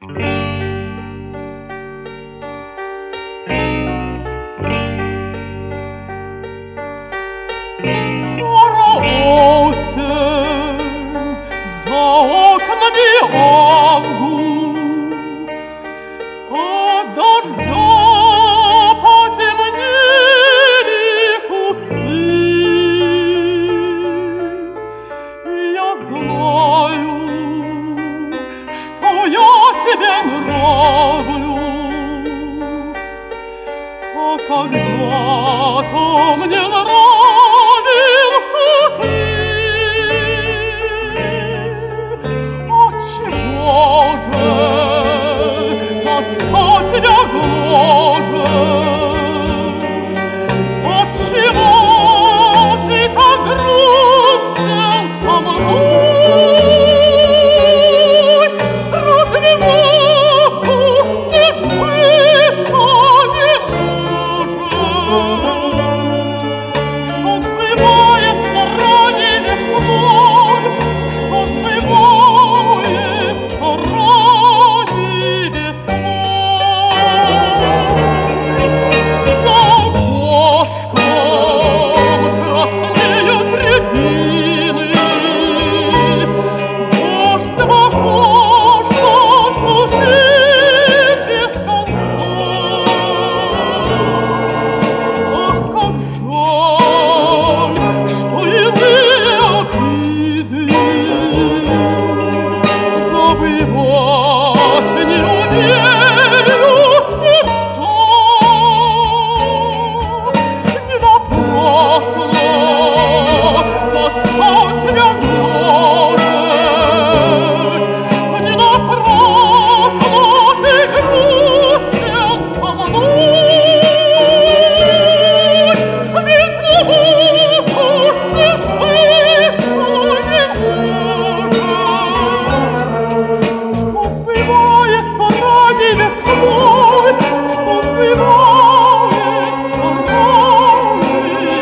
Скоро осень, за окнами август, от дождя потемнели кусты. Я знаю, что я тебе нравлюсь, а когда-то мне нравился ты. Отчего же тоска тебя гложет? Отчего ты так грустен со мной? Разве август не сбыться не может? Что сбывается ранней весной, что сбывается ранней весной. За окошком краснеют рябины, дождь в окошко стучит без конца. Ах, как жаль, что иные обиды забывать не умеют сердца. Не напрасно тоска тебя гложет, не напрасно ты грустен со мной. Ведь любовь не сбыться не может. Что сбывается ранней весной, что сбывается ранней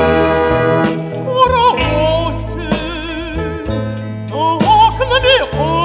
Скоро осень, за окнами